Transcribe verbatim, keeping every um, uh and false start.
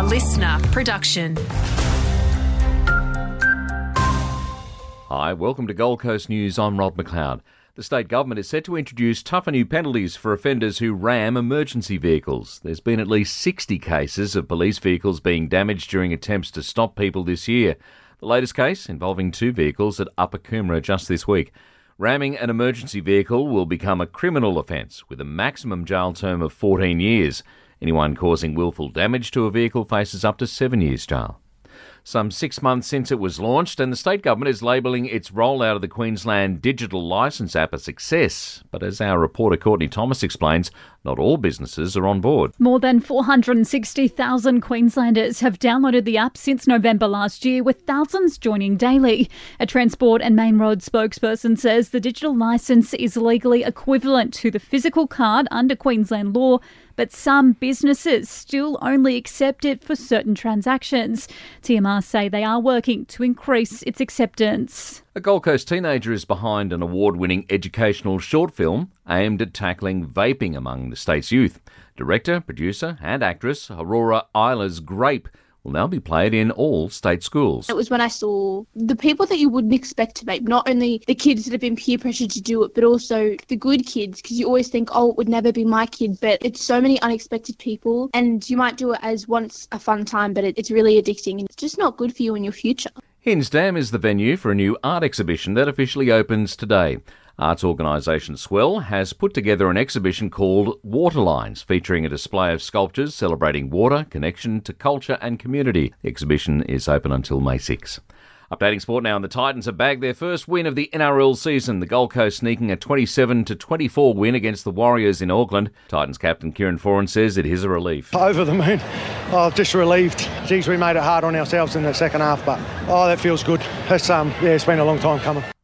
listener production. Hi, welcome to Gold Coast News. I'm Rod McLeod. The state government is set to introduce tougher new penalties for offenders who ram emergency vehicles. There's been at least sixty cases of police vehicles being damaged during attempts to stop people this year. The latest case involving two vehicles at Upper Coomera just this week. Ramming an emergency vehicle will become a criminal offence with a maximum jail term of fourteen years. Anyone causing willful damage to a vehicle faces up to seven years jail. Some six months since it was launched, and the state government is labelling its rollout of the Queensland Digital Licence app a success. But as our reporter Courtney Thomas explains, not all businesses are on board. More than four hundred sixty thousand Queenslanders have downloaded the app since November last year, with thousands joining daily. A Transport and Main Road spokesperson says the digital licence is legally equivalent to the physical card under Queensland law, but some businesses still only accept it for certain transactions. T M R say they are working to increase its acceptance. A Gold Coast teenager is behind an award-winning educational short film aimed at tackling vaping among the state's youth. Director, producer and actress Aurora Isla's Grape will now be played in all state schools. It was when I saw the people that you wouldn't expect to vape, not only the kids that have been peer pressured to do it, but also the good kids, because you always think, oh, it would never be my kid, but it's so many unexpected people, and you might do it as once a fun time, but it, it's really addicting, and it's just not good for you in your future. Hinsdam is the venue for a new art exhibition that officially opens today. Arts organisation Swell has put together an exhibition called Waterlines, featuring a display of sculptures celebrating water, connection to culture and community. The exhibition is open until May sixth. Updating sport now, and the Titans have bagged their first win of the N R L season. The Gold Coast sneaking a twenty-seven to twenty-four win against the Warriors in Auckland. Titans captain Kieran Foran says it is a relief. Over the moon. Oh, just relieved. Geez, we made it hard on ourselves in the second half, but oh, that feels good. It's, um, yeah, it's been a long time coming.